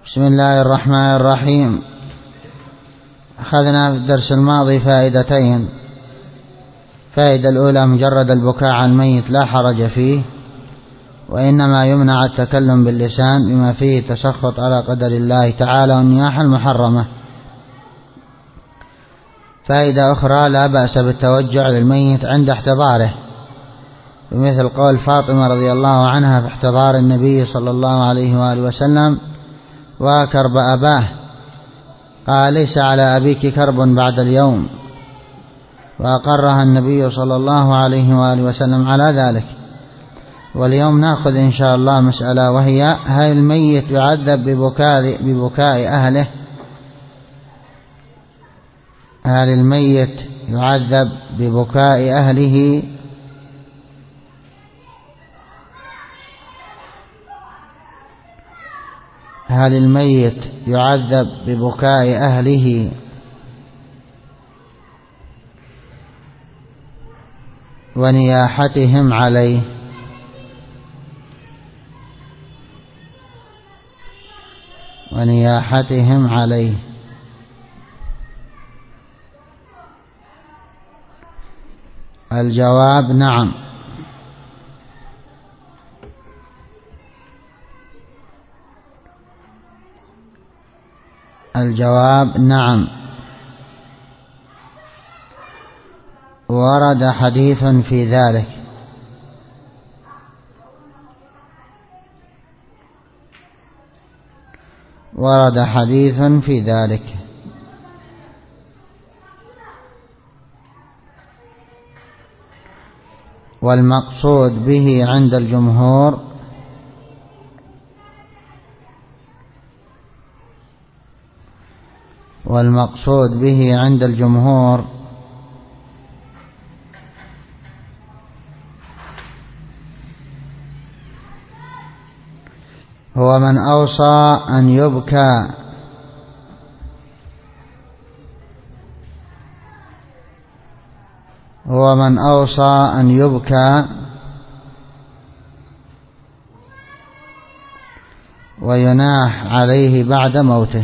بسم الله الرحمن الرحيم. أخذنا في الدرس الماضي فائدتين. فائدة الأولى مجرد البكاء على الميت لا حرج فيه، وإنما يمنع التكلم باللسان بما فيه تسخط على قدر الله تعالى والنياحة المحرمة. فائدة أخرى لا بأس بالتوجع للميت عند احتضاره، بمثل قول فاطمة رضي الله عنها في احتضار النبي صلى الله عليه وآله وسلم: وكرب أباه، قال: ليس على أبيك كرب بعد اليوم. وأقرها النبي صلى الله عليه وآله وسلم على ذلك. واليوم نأخذ إن شاء الله مسألة، وهي: هل الميت يعذب ببكاء أهله؟ هل الميت يعذب ببكاء أهله؟ هل الميت يعذب ببكاء أهله ونياحتهم عليه؟ ونياحتهم عليه. الجواب نعم. الجواب نعم. ورد حديث في ذلك. ورد حديث في ذلك. والمقصود به عند الجمهور هو من أوصى أن يبكى ويناح عليه بعد موته.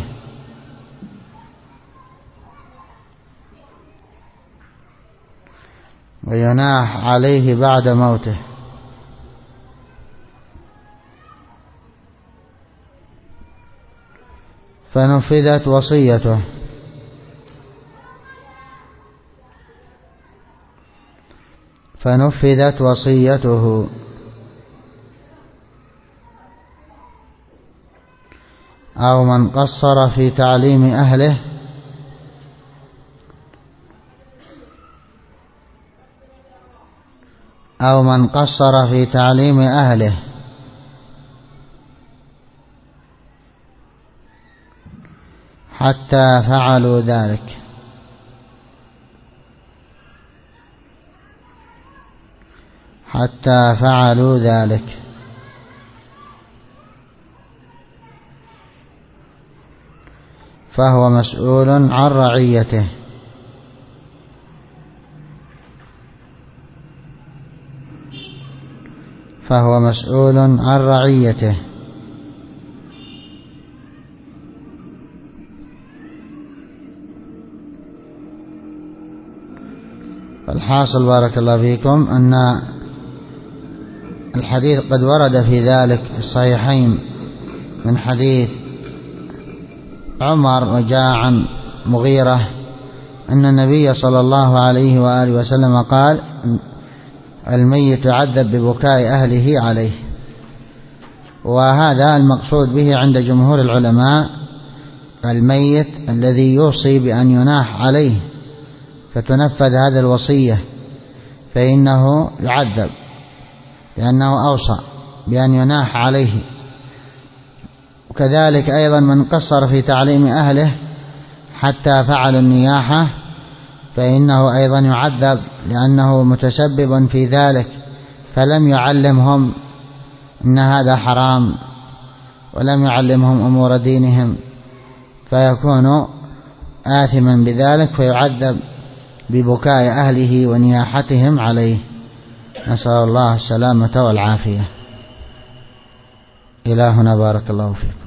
فنفذت وصيته. أو من قصر في تعليم أهله حتى فعلوا ذلك. فهو مسؤول عن رعيته. الحاصل بارك الله فيكم أن الحديث قد ورد في ذلك في الصحيحين من حديث عمر، وجاء عن مغيرة أن النبي صلى الله عليه وآله وسلم قال: الميت يعذب ببكاء أهله عليه. وهذا المقصود به عند جمهور العلماء الميت الذي يوصي بأن يناح عليه فتنفذ هذه الوصية، فإنه يعذب لأنه أوصى بأن يناح عليه. وكذلك أيضا من قصر في تعليم أهله حتى فعلوا النياحة، فإنه أيضا يعذب لأنه متسبب في ذلك، فلم يعلمهم إن هذا حرام، ولم يعلمهم أمور دينهم، فيكون آثما بذلك، فيعذب ببكاء أهله ونياحتهم عليه. نسأل الله السلامة والعافية. إلى هنا بارك الله فيكم.